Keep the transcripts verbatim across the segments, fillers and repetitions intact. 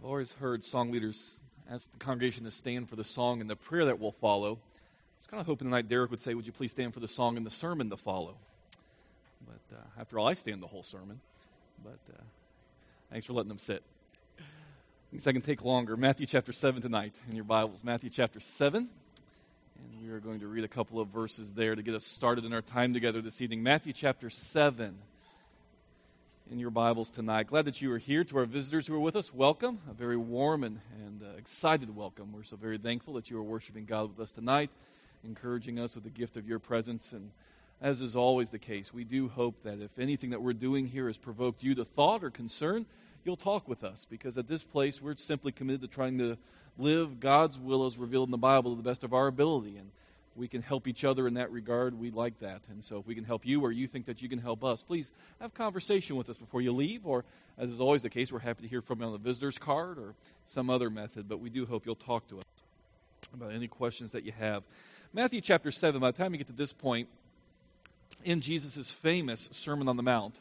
Always heard song leaders ask the congregation to stand for the song and the prayer that will follow. I was kind of hoping tonight Derek would say, would you please stand for the song and the sermon to follow? But uh, after all, I stand the whole sermon. But uh, thanks for letting them sit. Thinks I can take longer. Matthew chapter seven tonight in your Bibles. Matthew chapter seven. And we are going to read a couple of verses there to get us started in our time together this evening. Matthew chapter seven in your Bibles tonight. Glad that you are here. To our visitors who are with us, welcome. A very warm and, and uh, excited welcome. We're so very thankful that you are worshiping God with us tonight, encouraging us with the gift of your presence. And as is always the case, we do hope that if anything that we're doing here has provoked you to thought or concern, you'll talk with us, because at this place we're simply committed to trying to live God's will as revealed in the Bible to the best of our ability. And if we can help each other in that regard, we like that. And so if we can help you or you think that you can help us, please have conversation with us before you leave. Or, as is always the case, we're happy to hear from you on the visitor's card or some other method. But we do hope you'll talk to us about any questions that you have. Matthew chapter seven, by the time you get to this point in Jesus' famous Sermon on the Mount,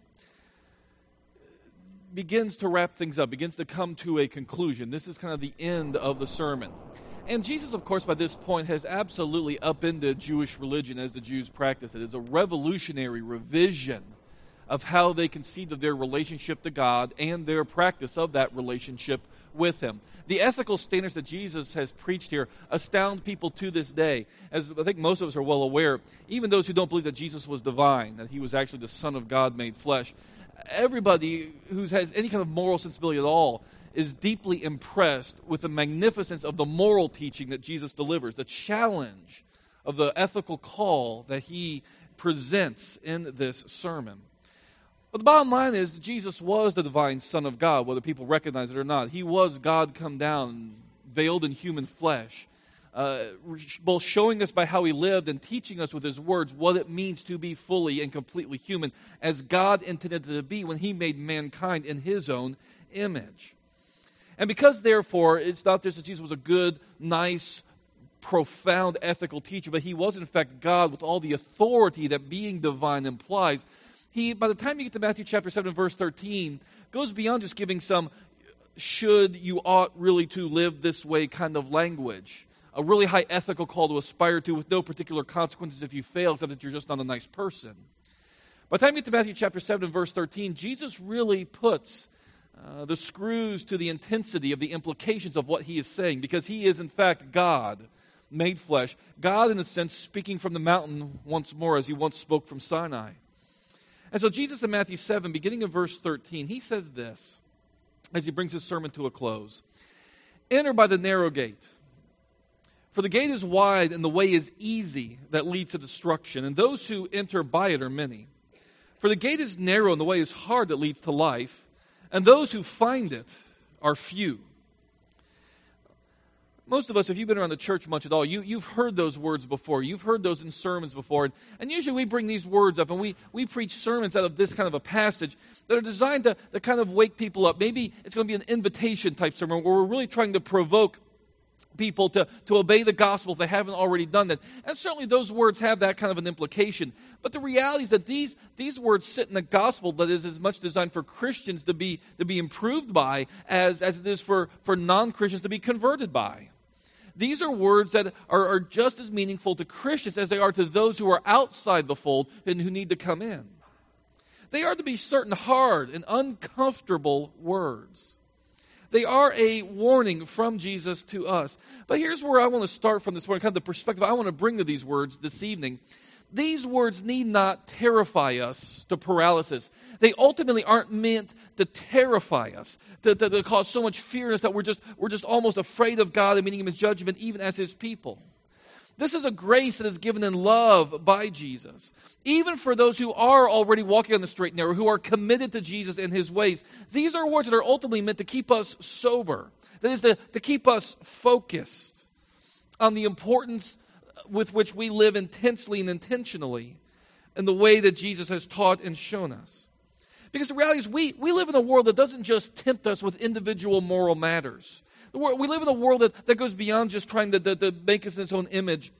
begins to wrap things up, begins to come to a conclusion. This is kind of the end of the sermon. And Jesus, of course, by this point has absolutely upended Jewish religion as the Jews practice it. It's a revolutionary revision of how they conceived of their relationship to God and their practice of that relationship with Him. The ethical standards that Jesus has preached here astound people to this day. As I think most of us are well aware, even those who don't believe that Jesus was divine, that He was actually the Son of God made flesh, everybody who has any kind of moral sensibility at all is deeply impressed with the magnificence of the moral teaching that Jesus delivers, the challenge of the ethical call that He presents in this sermon. But the bottom line is that Jesus was the divine Son of God, whether people recognize it or not. He was God come down, veiled in human flesh, uh, both showing us by how He lived and teaching us with His words what it means to be fully and completely human, as God intended it to be when He made mankind in His own image. And because, therefore, it's not just that Jesus was a good, nice, profound ethical teacher, but He was, in fact, God with all the authority that being divine implies. He, by the time you get to Matthew chapter seven, verse thirteen, goes beyond just giving some should, you ought really to live this way kind of language. A really high ethical call to aspire to with no particular consequences if you fail, except that you're just not a nice person. By the time you get to Matthew chapter seven, verse thirteen, Jesus really puts Uh, the screws to the intensity of the implications of what He is saying, because He is, in fact, God made flesh. God, in a sense, speaking from the mountain once more, as He once spoke from Sinai. And so Jesus in Matthew seven, beginning in verse thirteen, He says this, as He brings His sermon to a close. Enter by the narrow gate. For the gate is wide and the way is easy that leads to destruction, and those who enter by it are many. For the gate is narrow and the way is hard that leads to life, and those who find it are few. Most of us, if you've been around the church much at all, you, you've heard those words before. You've heard those in sermons before. And, and usually we bring these words up and we, we preach sermons out of this kind of a passage that are designed to, to kind of wake people up. Maybe it's going to be an invitation type sermon where we're really trying to provoke people to, to obey the gospel if they haven't already done that. And certainly those words have that kind of an implication. But the reality is that these, these words sit in a gospel that is as much designed for Christians to be, to be improved by as, as it is for, for non-Christians to be converted by. These are words that are, are just as meaningful to Christians as they are to those who are outside the fold and who need to come in. They are to be certain hard and uncomfortable words. They are a warning from Jesus to us. But here's where I want to start from this morning, kind of the perspective I want to bring to these words this evening. These words need not terrify us to paralysis. They ultimately aren't meant to terrify us, to, to, to cause so much fear in us that we're just, we're just almost afraid of God and meeting Him in judgment, even as His people. This is a grace that is given in love by Jesus. Even for those who are already walking on the straight and narrow, who are committed to Jesus and His ways, these are words that are ultimately meant to keep us sober. That is, to, to keep us focused on the importance with which we live intensely and intentionally in the way that Jesus has taught and shown us. Because the reality is we, we live in a world that doesn't just tempt us with individual moral matters. We live in a world that, that goes beyond just trying to, to, to make us in its own image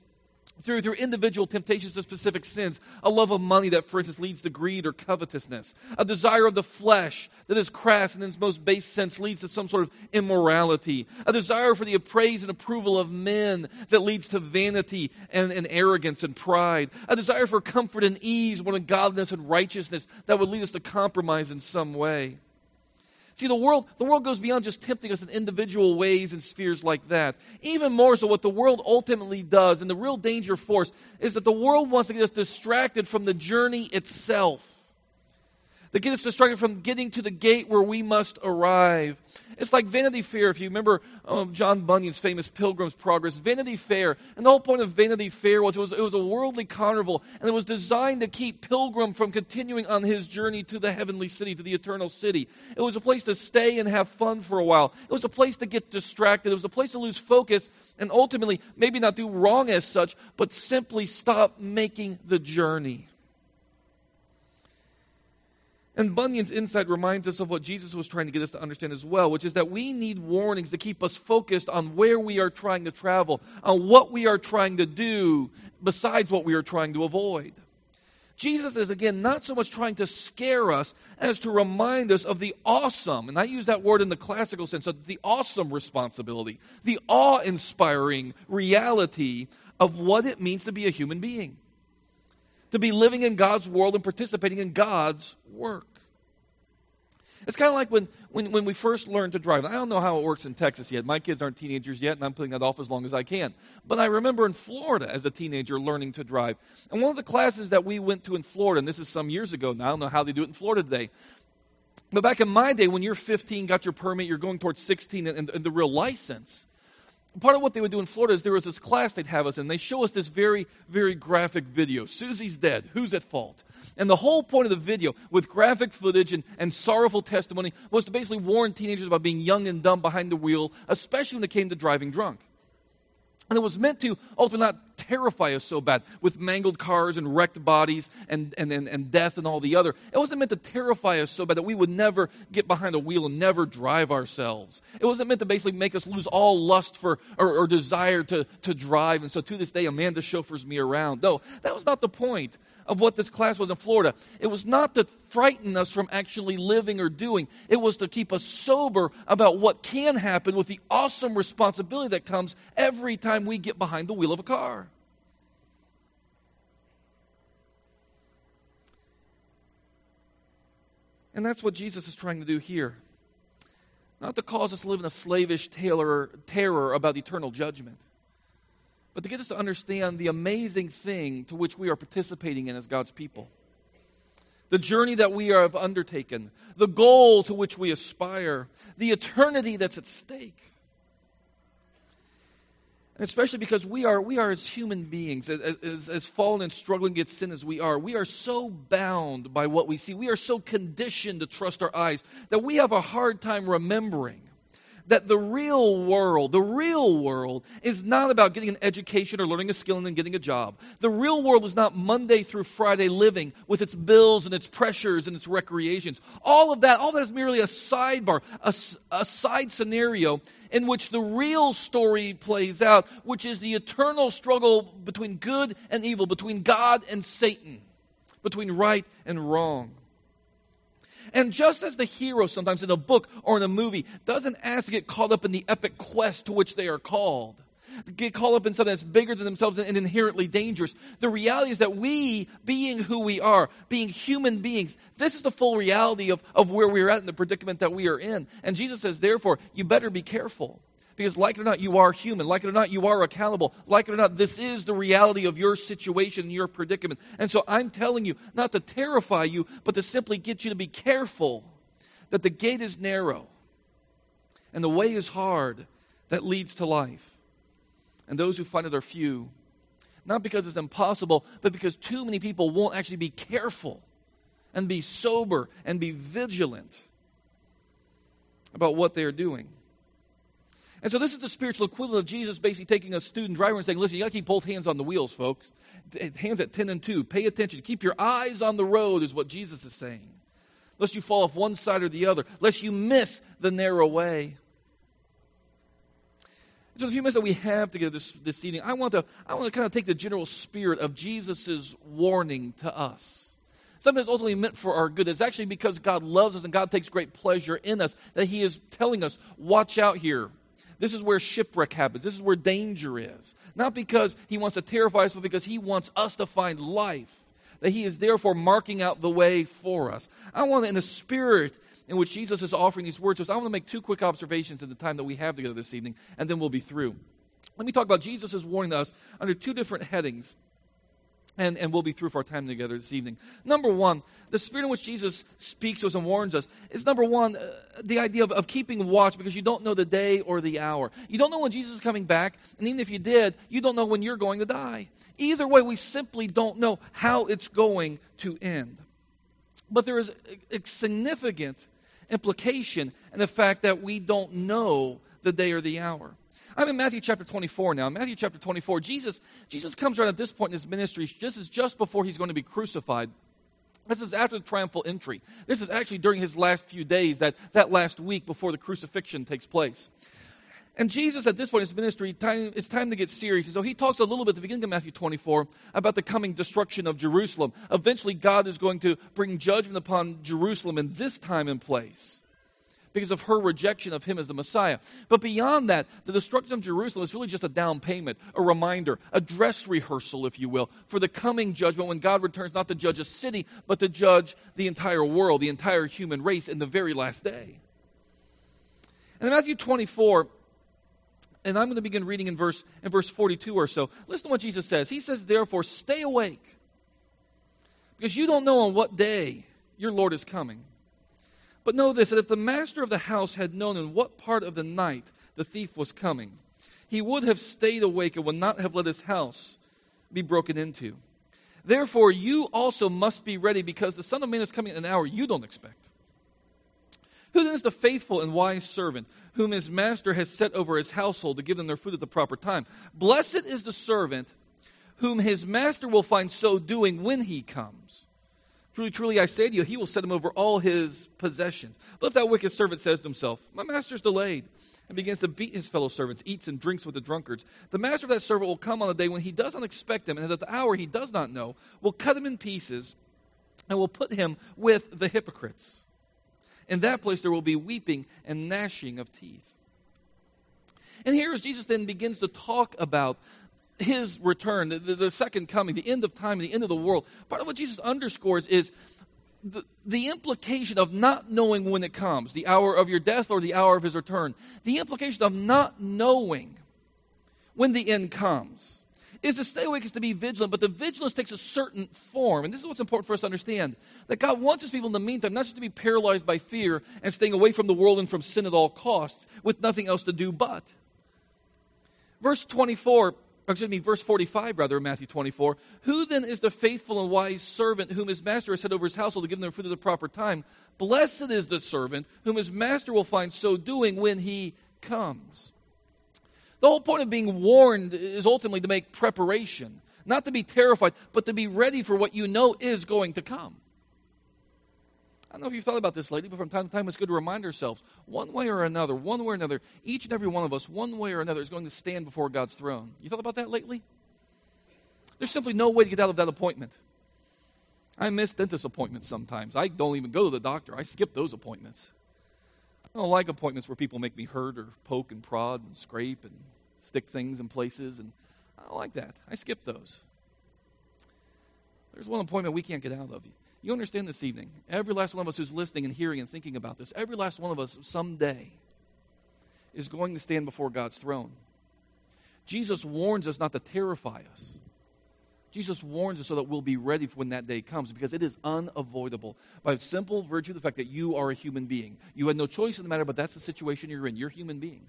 through, through individual temptations to specific sins, a love of money that, for instance, leads to greed or covetousness, a desire of the flesh that is crass and in its most base sense leads to some sort of immorality, a desire for the praise and approval of men that leads to vanity and, and arrogance and pride, a desire for comfort and ease more than godliness and righteousness that would lead us to compromise in some way. See, the world, the world goes beyond just tempting us in individual ways and spheres like that. Even more so, what the world ultimately does, and the real danger for us, is that the world wants to get us distracted from the journey itself. They get us distracted from getting to the gate where we must arrive. It's like Vanity Fair, if you remember um, John Bunyan's famous Pilgrim's Progress. Vanity Fair, and the whole point of Vanity Fair was it, was it was a worldly carnival, and it was designed to keep Pilgrim from continuing on his journey to the heavenly city, to the eternal city. It was a place to stay and have fun for a while. It was a place to get distracted. It was a place to lose focus, and ultimately, maybe not do wrong as such, but simply stop making the journey. And Bunyan's insight reminds us of what Jesus was trying to get us to understand as well, which is that we need warnings to keep us focused on where we are trying to travel, on what we are trying to do, besides what we are trying to avoid. Jesus is, again, not so much trying to scare us as to remind us of the awesome, and I use that word in the classical sense, of the awesome responsibility, the awe-inspiring reality of what it means to be a human being, to be living in God's world and participating in God's work. It's kind of like when, when, when we first learned to drive. I don't know how it works in Texas yet. My kids aren't teenagers yet, and I'm putting that off as long as I can. But I remember in Florida as a teenager learning to drive. And one of the classes that we went to in Florida, and this is some years ago now, I don't know how they do it in Florida today. But back in my day, when you're fifteen, got your permit, you're going towards sixteen, and, and the real license, part of what they would do in Florida is there was this class they'd have us in. They show us this very, very graphic video. Susie's dead. Who's at fault? And the whole point of the video, with graphic footage and, and sorrowful testimony, was to basically warn teenagers about being young and dumb behind the wheel, especially when it came to driving drunk. And it was meant to ultimately not terrify us so bad with mangled cars and wrecked bodies and, and, and, and death and all the other. It wasn't meant to terrify us so bad that we would never get behind a wheel and never drive ourselves. It wasn't meant to basically make us lose all lust for or, or desire to, to drive. And so to this day, Amanda chauffeurs me around. No, that was not the point of what this class was in Florida. It was not to frighten us from actually living or doing. It was to keep us sober about what can happen with the awesome responsibility that comes every time we get behind the wheel of a car. And that's what Jesus is trying to do here. Not to cause us to live in a slavish terror, terror about eternal judgment, but to get us to understand the amazing thing to which we are participating in as God's people. The journey that we have undertaken, the goal to which we aspire, the eternity that's at stake. And especially because we are, we are as human beings, as, as, as fallen and struggling against sin as we are, we are so bound by what we see. We are so conditioned to trust our eyes that we have a hard time remembering that the real world, the real world is not about getting an education or learning a skill and then getting a job. The real world is not Monday through Friday living with its bills and its pressures and its recreations. All of that, all that is merely a sidebar, a, a side scenario in which the real story plays out, which is the eternal struggle between good and evil, between God and Satan, between right and wrong. And just as the hero sometimes in a book or in a movie doesn't ask to get caught up in the epic quest to which they are called, get caught up in something that's bigger than themselves and inherently dangerous, the reality is that we, being who we are, being human beings, this is the full reality of, of where we're at in the predicament that we are in. And Jesus says, therefore, you better be careful. Because like it or not, you are human. Like it or not, you are accountable. Like it or not, this is the reality of your situation and your predicament. And so I'm telling you, not to terrify you, but to simply get you to be careful that the gate is narrow and the way is hard that leads to life. And those who find it are few. Not because it's impossible, but because too many people won't actually be careful and be sober and be vigilant about what they're doing. And so this is the spiritual equivalent of Jesus basically taking a student driver and saying, listen, you got to keep both hands on the wheels, folks. Hands at ten and two. Pay attention. Keep your eyes on the road is what Jesus is saying. Lest you fall off one side or the other. Lest you miss the narrow way. So the few minutes that we have together this, this evening, I want to I want to kind of take the general spirit of Jesus' warning to us. Something that's ultimately meant for our good. It's actually because God loves us and God takes great pleasure in us that He is telling us, watch out here. This is where shipwreck happens. This is where danger is. Not because He wants to terrify us, but because He wants us to find life. That He is therefore marking out the way for us. I want to, in the spirit in which Jesus is offering these words to us, I want to make two quick observations in the time that we have together this evening, and then we'll be through. Let me talk about Jesus' warning to us under two different headings, and, and we'll be through for our time together this evening. Number one, the spirit in which Jesus speaks to us and warns us is, number one, uh, the idea of, of keeping watch, because you don't know the day or the hour. You don't know when Jesus is coming back, and even if you did, you don't know when you're going to die. Either way, we simply don't know how it's going to end. But there is a, a significant implication in the fact that we don't know the day or the hour. I'm in Matthew chapter twenty-four now. In Matthew chapter twenty-four, Jesus, Jesus comes right at this point in His ministry. This is just before He's going to be crucified. This is after the triumphal entry. This is actually during His last few days, that, that last week before the crucifixion takes place. And Jesus, at this point in His ministry, time, it's time to get serious. And so He talks a little bit at the beginning of Matthew twenty-four about the coming destruction of Jerusalem. Eventually, God is going to bring judgment upon Jerusalem in this time and place because of her rejection of Him as the Messiah. But beyond that, the destruction of Jerusalem is really just a down payment, a reminder, a dress rehearsal, if you will, for the coming judgment when God returns not to judge a city, but to judge the entire world, the entire human race in the very last day. And in Matthew twenty-four, and I'm going to begin reading in verse, in verse forty-two or so. Listen to what Jesus says. He says, therefore, stay awake, because you don't know on what day your Lord is coming. But know this, that if the master of the house had known in what part of the night the thief was coming, he would have stayed awake and would not have let his house be broken into. Therefore, you also must be ready, because the Son of Man is coming in an hour you don't expect. Who then is the faithful and wise servant, whom his master has set over his household to give them their food at the proper time? Blessed is the servant whom his master will find so doing when he comes. Truly, truly, I say to you, he will set him over all his possessions. But if that wicked servant says to himself, my master's delayed, and begins to beat his fellow servants, eats and drinks with the drunkards, the master of that servant will come on a day when he does not expect him, and at the hour he does not know, will cut him in pieces, and will put him with the hypocrites. In that place there will be weeping and gnashing of teeth. And here as Jesus then begins to talk about His return, the, the, the second coming, the end of time, the end of the world, part of what Jesus underscores is the, the implication of not knowing when it comes, the hour of your death or the hour of His return. The implication of not knowing when the end comes is to stay awake, is to be vigilant, but the vigilance takes a certain form. And this is what's important for us to understand, that God wants His people in the meantime not just to be paralyzed by fear and staying away from the world and from sin at all costs with nothing else to do but. Verse twenty-four, or excuse me, verse forty-five rather, in Matthew twenty-four, who then is the faithful and wise servant whom his master has set over his household to give them their food at the proper time? Blessed is the servant whom his master will find so doing when he comes. The whole point of being warned is ultimately to make preparation, not to be terrified, but to be ready for what you know is going to come. I don't know if you've thought about this lately, but from time to time it's good to remind ourselves, one way or another, one way or another, each and every one of us, one way or another, is going to stand before God's throne. You thought about that lately? There's simply no way to get out of that appointment. I miss dentist appointments sometimes. I don't even go to the doctor. I skip those appointments. I don't like appointments where people make me hurt or poke and prod and scrape and stick things in places, and I don't like that. I skip those. There's one appointment we can't get out of. You understand this evening, every last one of us who's listening and hearing and thinking about this, every last one of us someday is going to stand before God's throne. Jesus warns us not to terrify us. Jesus warns us so that we'll be ready for when that day comes, because it is unavoidable by simple virtue of the fact that you are a human being. You had no choice in the matter, but that's the situation you're in. You're a human being.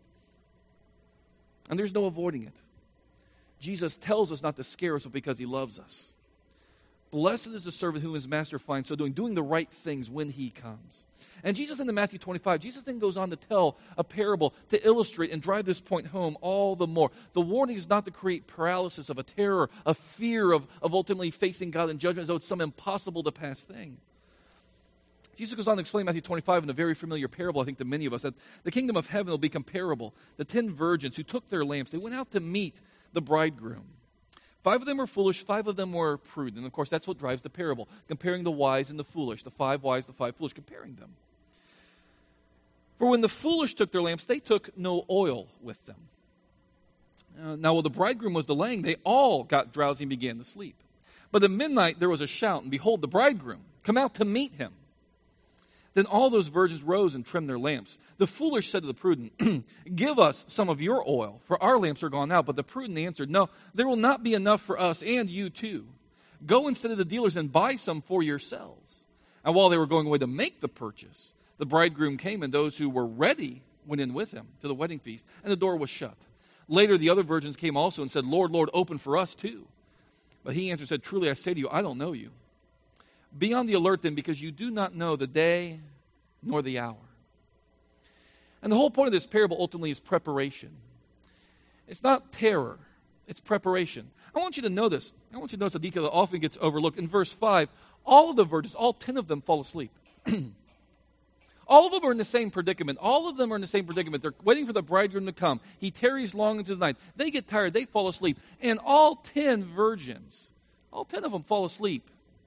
And there's no avoiding it. Jesus tells us not to scare us, but because He loves us. Blessed is the servant whom his master finds so doing, doing the right things when he comes. And Jesus in the Matthew twenty-five, Jesus then goes on to tell a parable to illustrate and drive this point home all the more. The warning is not to create paralysis of a terror, a fear of, of ultimately facing God in judgment as though it's some impossible to pass thing. Jesus goes on to explain Matthew twenty-five in a very familiar parable, I think, to many of us, that the kingdom of heaven will be comparable. The ten virgins who took their lamps, they went out to meet the bridegroom. Five of them were foolish, five of them were prudent. And, of course, that's what drives the parable, comparing the wise and the foolish, the five wise, the five foolish, comparing them. For when the foolish took their lamps, they took no oil with them. Uh, now, while the bridegroom was delaying, they all got drowsy and began to sleep. But at midnight there was a shout, and behold, the bridegroom, come out to meet him. Then all those virgins rose and trimmed their lamps. The foolish said to the prudent, give us some of your oil, for our lamps are gone out. But the prudent answered, no, there will not be enough for us and you too. Go instead of the dealers and buy some for yourselves. And while they were going away to make the purchase, the bridegroom came, and those who were ready went in with him to the wedding feast, and the door was shut. Later the other virgins came also and said, Lord, Lord, open for us too. But he answered and said, truly I say to you, I don't know you. Be on the alert then, because you do not know the day nor the hour. And the whole point of this parable ultimately is preparation. It's not terror, it's preparation. I want you to know this. I want you to notice a detail that often gets overlooked. In verse five, all of the virgins, all ten of them fall asleep. All of them are in the same predicament. All of them are in the same predicament. They're waiting for the bridegroom to come. He tarries long into the night. They get tired. They fall asleep. And all ten virgins, all ten of them fall asleep.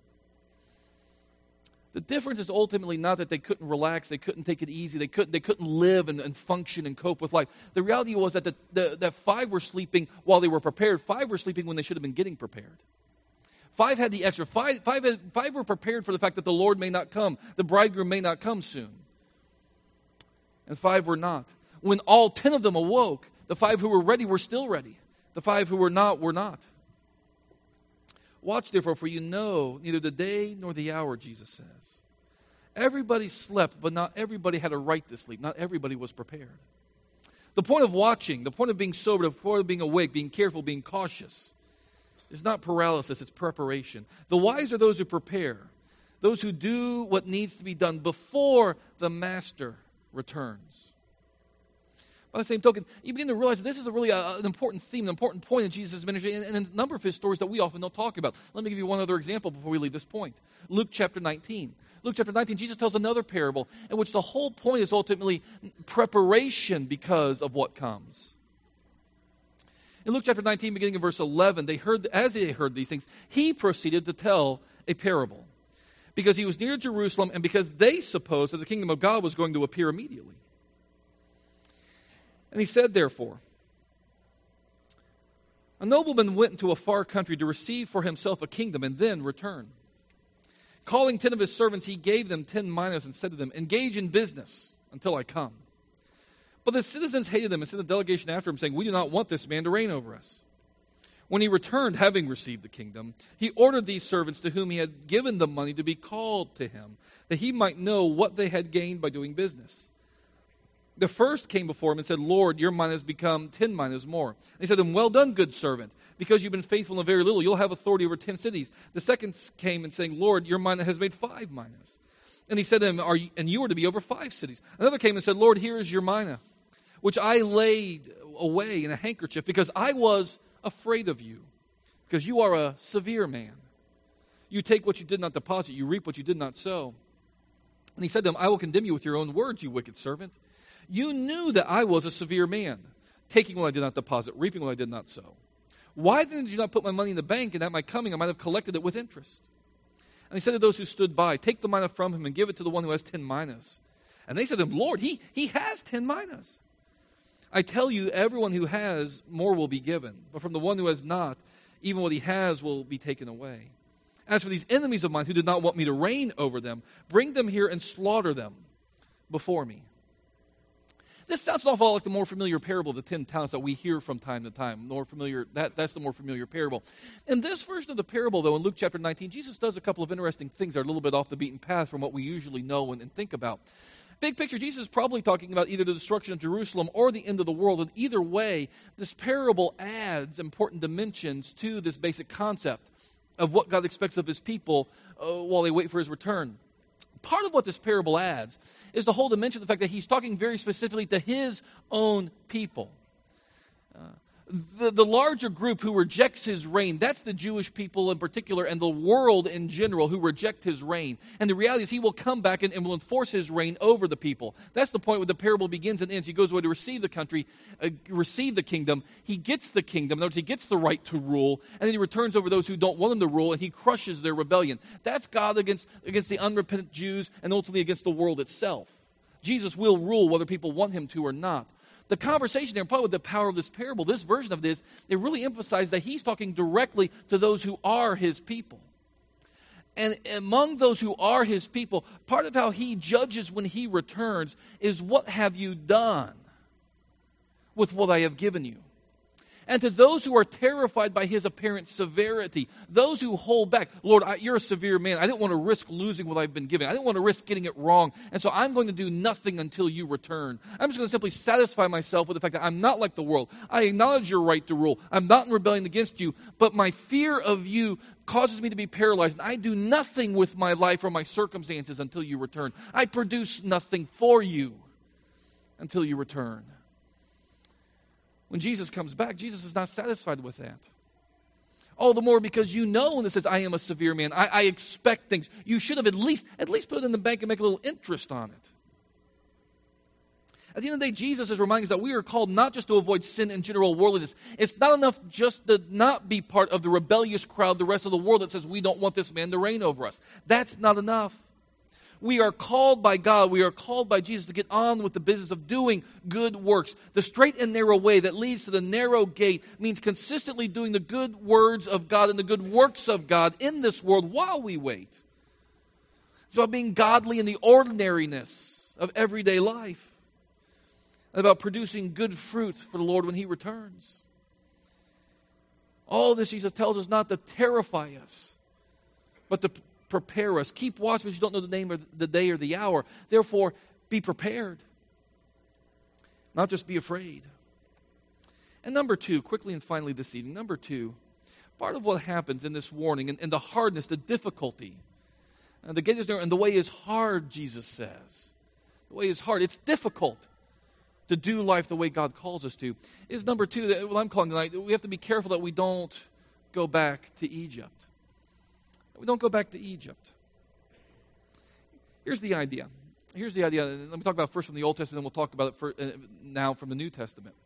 The difference is ultimately not that they couldn't relax, they couldn't take it easy, they couldn't, they couldn't live and, and function and cope with life. The reality was that the, the, that five were sleeping while they were prepared. Five were sleeping when they should have been getting prepared. Five had the extra. Five, five, had, five were prepared for the fact that the Lord may not come, the bridegroom may not come soon. And five were not. When all ten of them awoke, the five who were ready were still ready. The five who were not were not. Watch therefore, for you know neither the day nor the hour, Jesus says. Everybody slept, but not everybody had a right to sleep. Not everybody was prepared. The point of watching, the point of being sober, the point of being awake, being careful, being cautious, is not paralysis, it's preparation. The wise are those who prepare, those who do what needs to be done before the master returns. By the same token, you begin to realize that this is a really uh, an important theme, an important point in Jesus' ministry, and, and a number of his stories that we often don't talk about. Let me give you one other example before we leave this point. Luke chapter nineteen. Luke chapter nineteen, Jesus tells another parable in which the whole point is ultimately preparation because of what comes. In Luke chapter nineteen, beginning in verse eleven, they heard, as they heard these things, he proceeded to tell a parable, because he was near Jerusalem and because they supposed that the kingdom of God was going to appear immediately. And he said, therefore, a nobleman went into a far country to receive for himself a kingdom and then return. Calling ten of his servants, he gave them ten minas and said to them, engage in business until I come. But the citizens hated him and sent a delegation after him, saying, we do not want this man to reign over us. When he returned, having received the kingdom, he ordered these servants to whom he had given the money to be called to him, that he might know what they had gained by doing business. The first came before him and said, Lord, your mina has become ten minas more. And he said to him, well done, good servant. Because you've been faithful in a very little, you'll have authority over ten cities. The second came and saying, Lord, your mina has made five minas. And he said to him, are you, and you are to be over five cities. Another came and said, Lord, here is your mina, which I laid away in a handkerchief, because I was afraid of you, because you are a severe man. You take what you did not deposit, you reap what you did not sow. And he said to him, I will condemn you with your own words, you wicked servant. You knew that I was a severe man, taking what I did not deposit, reaping what I did not sow. Why then did you not put my money in the bank, and at my coming I might have collected it with interest? And he said to those who stood by, take the mina from him and give it to the one who has ten minas. And they said to him, Lord, he, he has ten minas. I tell you, everyone who has, more will be given. But from the one who has not, even what he has will be taken away. As for these enemies of mine who did not want me to reign over them, bring them here and slaughter them before me. This sounds an awful lot like the more familiar parable of the ten talents that we hear from time to time. More familiar, that, that's the more familiar parable. In this version of the parable, though, in Luke chapter nineteen, Jesus does a couple of interesting things that are a little bit off the beaten path from what we usually know and, and think about. Big picture, Jesus is probably talking about either the destruction of Jerusalem or the end of the world. And either way, this parable adds important dimensions to this basic concept of what God expects of his people uh, while they wait for his return. Part of what this parable adds is the whole dimension of the fact that he's talking very specifically to his own people. Uh, The, the larger group who rejects his reign, that's the Jewish people in particular and the world in general who reject his reign. And the reality is he will come back and, and will enforce his reign over the people. That's the point where the parable begins and ends. He goes away to receive the country, uh, receive the kingdom. He gets the kingdom. In other words, he gets the right to rule. And then he returns over those who don't want him to rule, and he crushes their rebellion. That's God against, against the unrepentant Jews and ultimately against the world itself. Jesus will rule whether people want him to or not. The conversation there, probably with the power of this parable, this version of this, it really emphasized that he's talking directly to those who are his people. And among those who are his people, part of how he judges when he returns is, what have you done with what I have given you? And to those who are terrified by his apparent severity, those who hold back, Lord, I, you're a severe man. I didn't want to risk losing what I've been given. I didn't want to risk getting it wrong. And so I'm going to do nothing until you return. I'm just going to simply satisfy myself with the fact that I'm not like the world. I acknowledge your right to rule. I'm not in rebellion against you, but my fear of you causes me to be paralyzed. And I do nothing with my life or my circumstances until you return. I produce nothing for you until you return. When Jesus comes back, Jesus is not satisfied with that. All the more because you know when it says, I am a severe man, I, I expect things. You should have at least, at least put it in the bank and make a little interest on it. At the end of the day, Jesus is reminding us that we are called not just to avoid sin and general worldliness. It's not enough just to not be part of the rebellious crowd, the rest of the world that says we don't want this man to reign over us. That's not enough. We are called by God, we are called by Jesus to get on with the business of doing good works. The straight and narrow way that leads to the narrow gate means consistently doing the good words of God and the good works of God in this world while we wait. It's about being godly in the ordinariness of everyday life. And about producing good fruit for the Lord when he returns. All this, Jesus tells us, not to terrify us, but to prepare us. Keep watch because you don't know the name of the day or the hour. Therefore, be prepared. Not just be afraid. And number two, quickly and finally this evening, number two, part of what happens in this warning and, and the hardness, the difficulty, and the gate is narrow, and the way is hard, Jesus says. The way is hard. It's difficult to do life the way God calls us to. Is number two, that what I'm calling tonight, we have to be careful that we don't go back to Egypt. We don't go back to Egypt. Here's the idea. Here's the idea. Let me talk about first from the Old Testament, then we'll talk about it for, uh, now from the New Testament.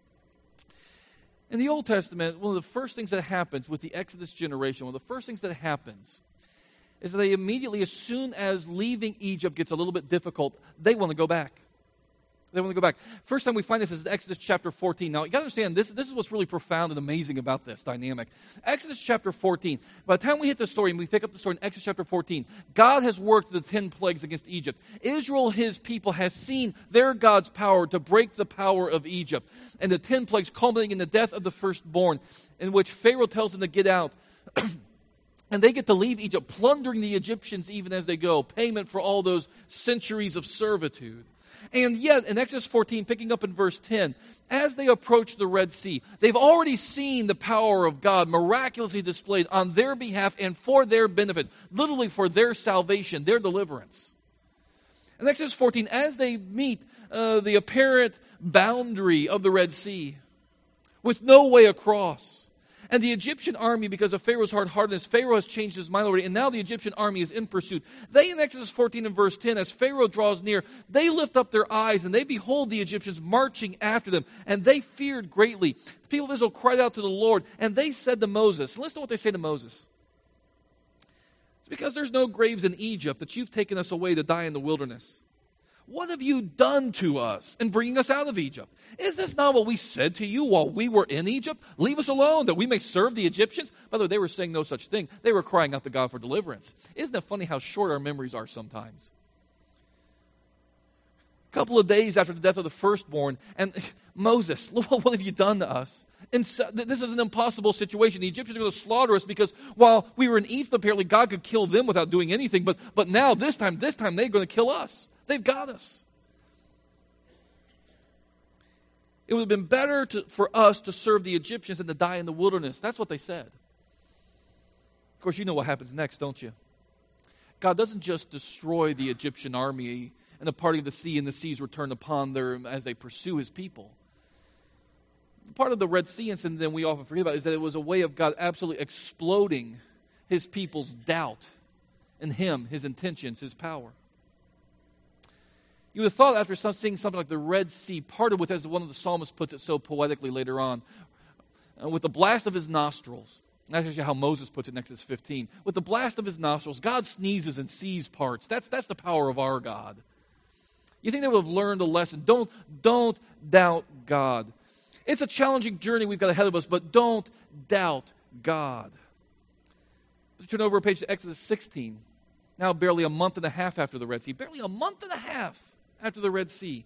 In the Old Testament, one of the first things that happens with the Exodus generation, one of the first things that happens is that they immediately, as soon as leaving Egypt gets a little bit difficult, they want to go back. They want to go back. First time we find this is in Exodus chapter fourteen. Now, you got to understand, this, this is what's really profound and amazing about this dynamic. Exodus chapter fourteen. By the time we hit the story and we pick up the story in Exodus chapter fourteen, God has worked the ten plagues against Egypt. Israel, his people, has seen their God's power to break the power of Egypt. And the ten plagues culminating in the death of the firstborn, in which Pharaoh tells them to get out. And they get to leave Egypt, plundering the Egyptians even as they go. Payment for all those centuries of servitude. And yet, in Exodus fourteen, picking up in verse ten, as they approach the Red Sea, they've already seen the power of God miraculously displayed on their behalf and for their benefit, literally for their salvation, their deliverance. In Exodus fourteen, as they meet uh, the apparent boundary of the Red Sea, with no way across, and the Egyptian army, because of Pharaoh's hard-heartedness, Pharaoh has changed his mind already, and now the Egyptian army is in pursuit. They, in Exodus fourteen and verse ten, as Pharaoh draws near, they lift up their eyes, and they behold the Egyptians marching after them, and they feared greatly. The people of Israel cried out to the Lord, and they said to Moses, listen to what they say to Moses. It's because there's no graves in Egypt that you've taken us away to die in the wilderness. What have you done to us in bringing us out of Egypt? Is this not what we said to you while we were in Egypt? Leave us alone, that we may serve the Egyptians. By the way, they were saying no such thing. They were crying out to God for deliverance. Isn't it funny how short our memories are sometimes? A couple of days after the death of the firstborn, and Moses, what have you done to us? And so, this is an impossible situation. The Egyptians are going to slaughter us because while we were in Egypt, apparently God could kill them without doing anything. But, but now, this time, this time, they're going to kill us. They've got us. It would have been better to, for us to serve the Egyptians than to die in the wilderness. That's what they said. Of course, you know what happens next, don't you? God doesn't just destroy the Egyptian army and the parting of the sea, and the seas return upon them as they pursue his people. part of the Red Sea incident that we often forget about is that it was a way of God absolutely exploding his people's doubt in him, his intentions, his power. You would have thought after some, seeing something like the Red Sea parted with, as one of the psalmists puts it so poetically later on, uh, with the blast of his nostrils. That's actually how Moses puts it in Exodus fifteen. With the blast of his nostrils, God sneezes and sees parts. That's, that's the power of our God. You think they would have learned a lesson. Don't, don't doubt God. It's a challenging journey we've got ahead of us, but don't doubt God. Turn over a page to Exodus sixteen. Now barely a month and a half after the Red Sea. Barely a month and a half after the Red Sea.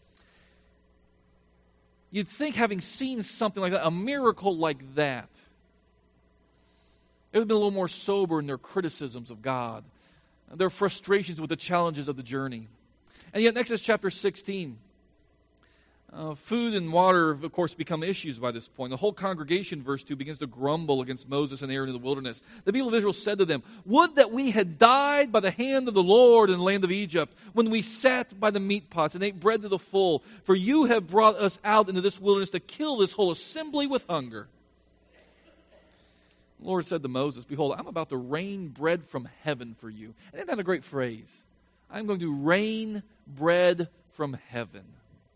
You'd think, having seen something like that, a miracle like that, they would have been a little more sober in their criticisms of God, their frustrations with the challenges of the journey. And yet in Exodus chapter sixteen, uh, food and water, of course, become issues by this point. The whole congregation, verse two, begins to grumble against Moses and Aaron in the wilderness. The people of Israel said to them, "Would that we had died by the hand of the Lord in the land of Egypt, when we sat by the meat pots and ate bread to the full. For you have brought us out into this wilderness to kill this whole assembly with hunger." The Lord said to Moses, "Behold, I'm about to rain bread from heaven for you." And isn't that a great phrase? I'm going to rain bread from heaven.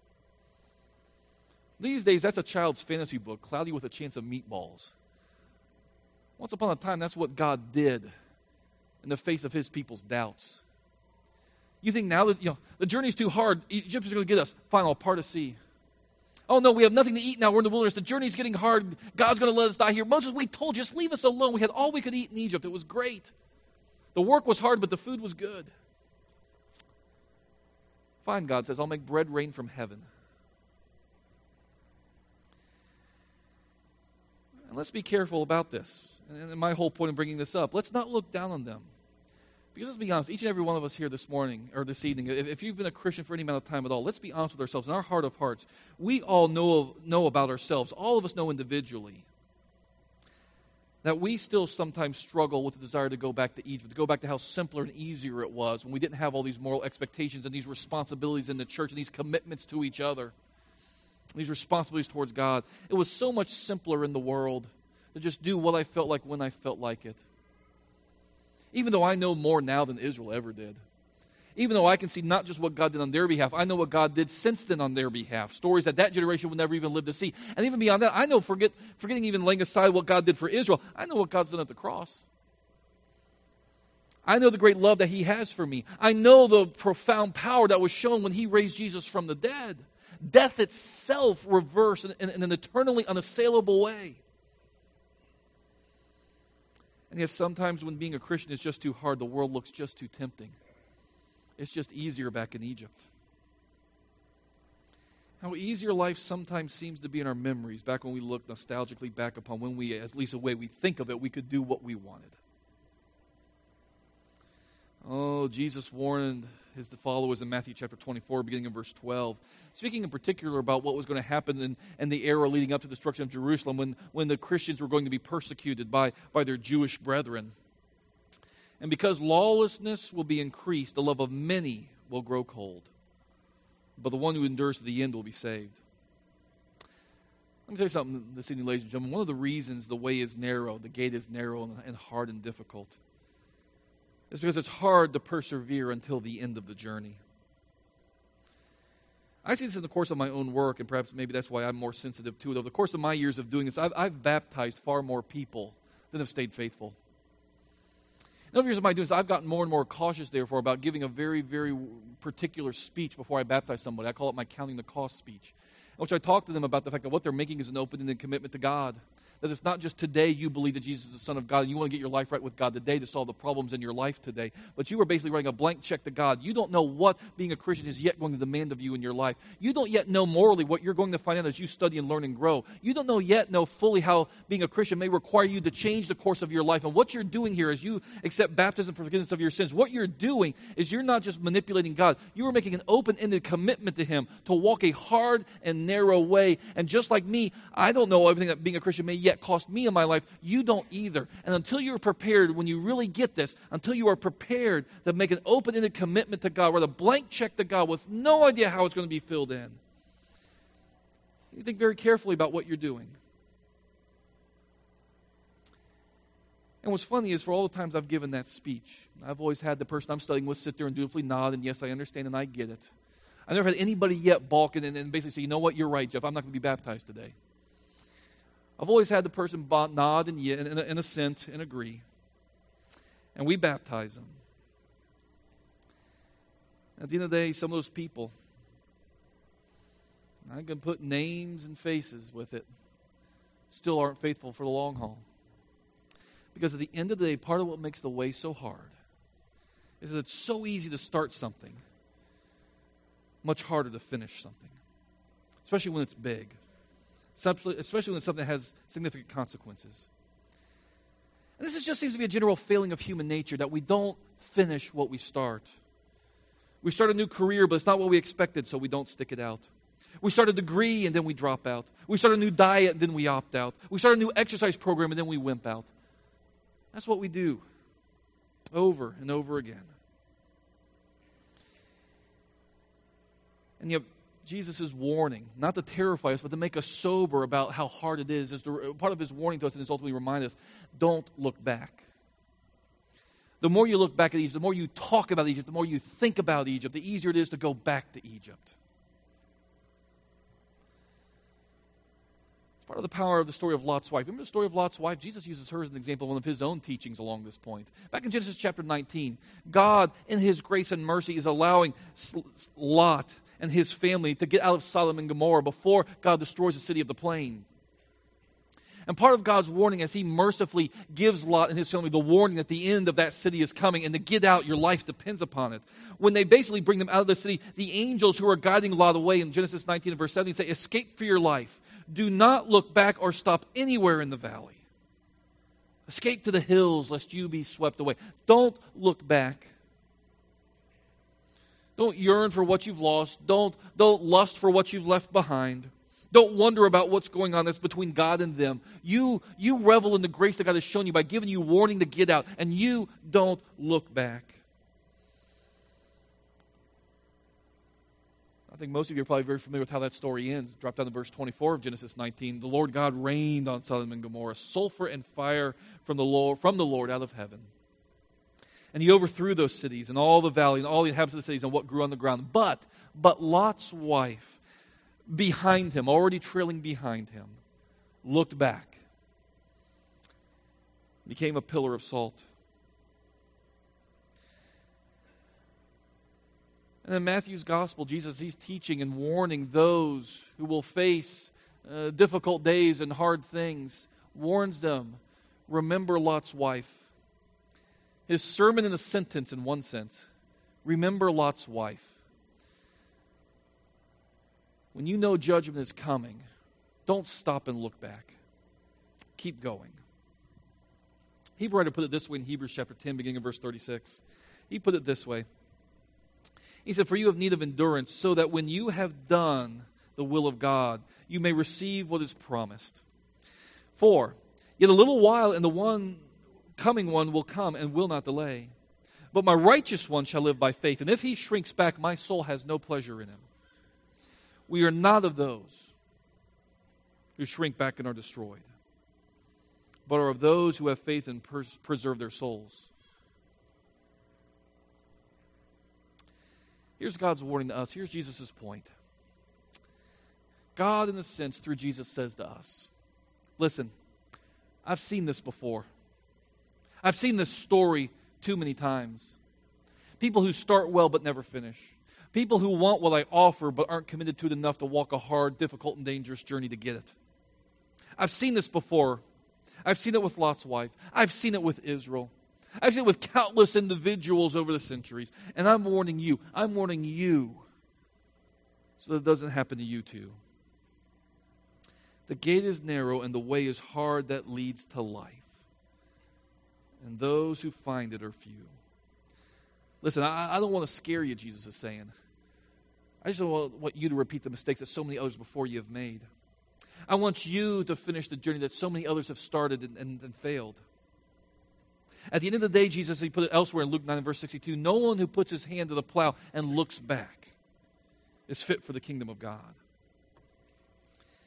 These days, that's a child's fantasy book, Cloudy with a Chance of Meatballs. Once upon a time, that's what God did in the face of his people's doubts. You think now that, you know, the journey's too hard, Egyptians are going to get us. Fine, I'll part a sea. Oh no, we have nothing to eat now, we're in the wilderness, the journey's getting hard, God's going to let us die here. Moses, we told you, just leave us alone. We had all we could eat in Egypt. It was great. The work was hard, but the food was good. Fine, God says, I'll make bread rain from heaven. And let's be careful about this. And my whole point in bringing this up, let's not look down on them. Because let's be honest, each and every one of us here this morning, or this evening, if, if you've been a Christian for any amount of time at all, let's be honest with ourselves. In our heart of hearts, we all know, know about ourselves. All of us know individually that we still sometimes struggle with the desire to go back to Egypt, to go back to how simpler and easier it was when we didn't have all these moral expectations and these responsibilities in the church and these commitments to each other, these responsibilities towards God. It was so much simpler in the world to just do what I felt like when I felt like it. Even though I know more now than Israel ever did. Even though I can see not just what God did on their behalf, I know what God did since then on their behalf. Stories that that generation would never even live to see. And even beyond that, I know, forget, forgetting even laying aside what God did for Israel, I know what God's done at the cross. I know the great love that he has for me. I know the profound power that was shown when he raised Jesus from the dead. Death itself reversed in, in, in an eternally unassailable way. And yet sometimes when being a Christian is just too hard, the world looks just too tempting. It's just easier back in Egypt. How easier life sometimes seems to be in our memories, back when we look nostalgically back upon when we, at least the way we think of it, we could do what we wanted. Oh, Jesus warned his followers in Matthew chapter twenty-four, beginning in verse twelve, speaking in particular about what was going to happen in, in the era leading up to the destruction of Jerusalem, when, when the Christians were going to be persecuted by, by their Jewish brethren. And because lawlessness will be increased, the love of many will grow cold. But the one who endures to the end will be saved. Let me tell you something this evening, ladies and gentlemen. One of the reasons the way is narrow, the gate is narrow and, and hard and difficult, is because it's hard to persevere until the end of the journey. I see this in the course of my own work, and perhaps maybe that's why I'm more sensitive to it. Over the course of my years of doing this, I've, I've baptized far more people than have stayed faithful. In over years of my doing this, I've gotten more and more cautious, therefore, about giving a very, very particular speech before I baptize somebody. I call it my counting the cost speech, in which I talk to them about the fact that what they're making is an open-ended commitment to God. That it's not just today you believe that Jesus is the Son of God and you want to get your life right with God today to solve the problems in your life today. But you are basically writing a blank check to God. You don't know what being a Christian is yet going to demand of you in your life. You don't yet know morally what you're going to find out as you study and learn and grow. You don't know yet know fully how being a Christian may require you to change the course of your life. And what you're doing here as you accept baptism for forgiveness of your sins, what you're doing is you're not just manipulating God. You are making an open-ended commitment to Him to walk a hard and narrow way. And just like me, I don't know everything that being a Christian may yet cost me in my life. You don't either. And until you're prepared, when you really get this, until you are prepared to make an open-ended commitment to God, write a blank check to God with no idea how it's going to be filled in, You think very carefully about what you're doing. And what's funny is for all the times I've given that speech, I've always had the person I'm studying with sit there and dutifully nod, and yes, I understand and I get it. I've never had anybody yet balk and, and basically say, you know what, you're right, Jeff, I'm not going to be baptized today. I've always had the person nod and, yeah, and, and, and assent and agree. And we baptize them. At the end of the day, some of those people, I can put names and faces with it, still aren't faithful for the long haul. Because at the end of the day, part of what makes the way so hard is that it's so easy to start something, much harder to finish something, especially when it's big, especially when it's something that has significant consequences. And this is just seems to be a general failing of human nature, that we don't finish what we start. We start a new career, but it's not what we expected, so we don't stick it out. We start a degree, and then we drop out. We start a new diet, and then we opt out. We start a new exercise program, and then we wimp out. That's what we do over and over again. And yet, Jesus' warning, not to terrify us, but to make us sober about how hard it is, is to, part of his warning to us is ultimately remind us, don't look back. The more you look back at Egypt, the more you talk about Egypt, the more you think about Egypt, the easier it is to go back to Egypt. It's part of the power of the story of Lot's wife. Remember the story of Lot's wife? Jesus uses her as an example of one of his own teachings along this point. Back in Genesis chapter nineteen, God, in his grace and mercy, is allowing Lot and his family to get out of Sodom and Gomorrah before God destroys the city of the plain. And part of God's warning as he mercifully gives Lot and his family the warning that the end of that city is coming, and to get out, your life depends upon it. When they basically bring them out of the city, the angels who are guiding Lot away in Genesis nineteen and verse seventeen say, escape for your life. Do not look back or stop anywhere in the valley. Escape to the hills lest you be swept away. Don't look back. Don't yearn for what you've lost. Don't, don't lust for what you've left behind. Don't wonder about what's going on that's between God and them. You, you revel in the grace that God has shown you by giving you warning to get out, and you don't look back. I think most of you are probably very familiar with how that story ends. Drop down to verse twenty-four of Genesis nineteen. The Lord God rained on Sodom and Gomorrah sulfur and fire from the Lord, from the Lord out of heaven. And he overthrew those cities and all the valley and all the inhabitants of the cities and what grew on the ground. But, but Lot's wife, behind him, already trailing behind him, looked back, became a pillar of salt. And in Matthew's gospel, Jesus, he's teaching and warning those who will face uh, difficult days and hard things, warns them, remember Lot's wife. His sermon in a sentence, in one sense, remember Lot's wife. When you know judgment is coming, don't stop and look back. Keep going. Hebrew writer put it this way in Hebrews chapter ten, beginning in verse thirty-six. He put it this way. He said, for you have need of endurance, so that when you have done the will of God, you may receive what is promised. For, yet a little while, and the one coming one will come and will not delay. But my righteous one shall live by faith, and if he shrinks back, my soul has no pleasure in him. We are not of those who shrink back and are destroyed, but are of those who have faith and pers- preserve their souls. Here's God's warning to us. Here's Jesus' point. God, in a sense, through Jesus, says to us, listen, I've seen this before. I've seen this story too many times. People who start well but never finish. People who want what I offer but aren't committed to it enough to walk a hard, difficult, and dangerous journey to get it. I've seen this before. I've seen it with Lot's wife. I've seen it with Israel. I've seen it with countless individuals over the centuries. And I'm warning you. I'm warning you so that it doesn't happen to you too. The gate is narrow and the way is hard that leads to life. And those who find it are few. Listen, I, I don't want to scare you, Jesus is saying. I just don't want you to repeat the mistakes that so many others before you have made. I want you to finish the journey that so many others have started and, and, and failed. At the end of the day, Jesus, he put it elsewhere in Luke nine and verse sixty-two, no one who puts his hand to the plow and looks back is fit for the kingdom of God.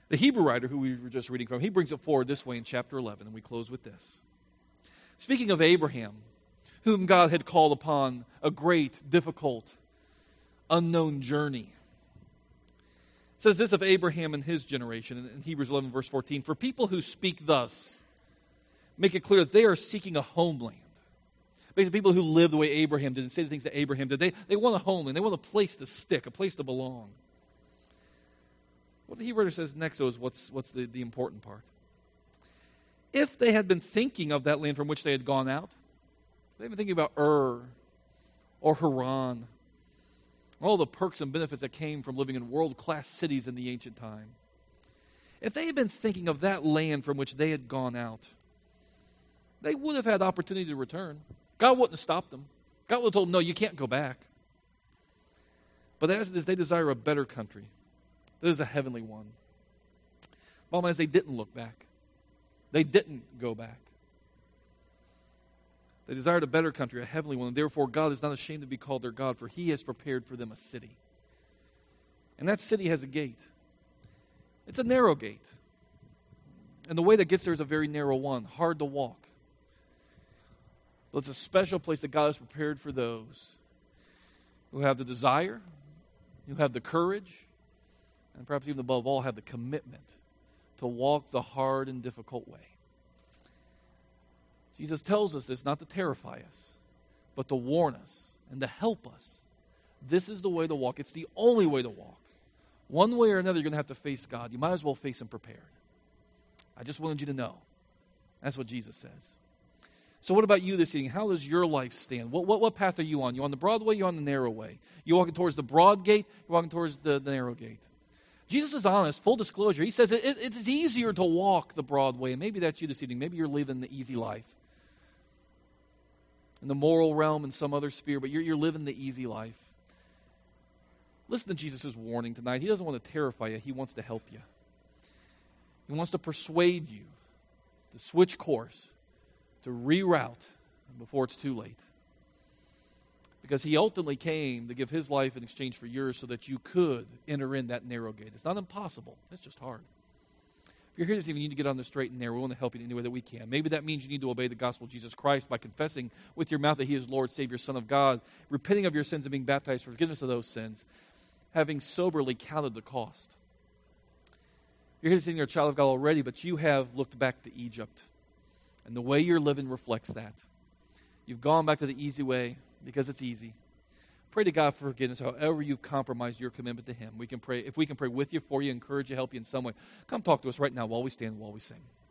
The Hebrew writer who we were just reading from, he brings it forward this way in chapter eleven, and we close with this. Speaking of Abraham, whom God had called upon a great, difficult, unknown journey. It says this of Abraham and his generation in Hebrews eleven, verse fourteen. For people who speak thus, make it clear that they are seeking a homeland. Basically, people who live the way Abraham did and say the things that Abraham did, they, they want a homeland. They want a place to stick, a place to belong. What the Hebrew writer says next, though, is what's, what's the, the important part. If they had been thinking of that land from which they had gone out, they've been thinking about Ur or Haran, all the perks and benefits that came from living in world-class cities in the ancient time. If they had been thinking of that land from which they had gone out, they would have had opportunity to return. God wouldn't have stopped them. God would have told them, no, you can't go back. But as it is, they desire a better country. That is a heavenly one. Bottom line is they didn't look back. They didn't go back. They desired a better country, a heavenly one, and therefore God is not ashamed to be called their God, for He has prepared for them a city. And that city has a gate. It's a narrow gate. And the way that gets there is a very narrow one, hard to walk. But it's a special place that God has prepared for those who have the desire, who have the courage, and perhaps even above all have the commitment to walk the hard and difficult way. Jesus tells us this not to terrify us, but to warn us and to help us. This is the way to walk. It's the only way to walk. One way or another, you're going to have to face God. You might as well face Him prepared. I just wanted you to know. That's what Jesus says. So what about you this evening? How does your life stand? What, what, what path are you on? You on the broad way? You on the narrow way? You walking towards the broad gate? You walking towards the, the narrow gate? Jesus is honest, full disclosure. He says it, it, it's easier to walk the broad way. And maybe that's you this evening. Maybe you're living the easy life. In the moral realm, in some other sphere, but you're, you're living the easy life. Listen to Jesus' warning tonight. He doesn't want to terrify you. He wants to help you. He wants to persuade you to switch course, to reroute before it's too late. Because He ultimately came to give His life in exchange for yours so that you could enter in that narrow gate. It's not impossible. It's just hard. If you're here this evening, you need to get on the straight and narrow. We want to help you in any way that we can. Maybe that means you need to obey the gospel of Jesus Christ by confessing with your mouth that He is Lord, Savior, Son of God, repenting of your sins and being baptized for forgiveness of those sins, having soberly counted the cost. You're here this evening, you're a child of God already, but you have looked back to Egypt. And the way you're living reflects that. You've gone back to the easy way because it's easy. Pray to God for forgiveness however you've compromised your commitment to Him. We can pray. If we can pray with you, for you, encourage you, help you in some way, come talk to us right now while we stand, while we sing.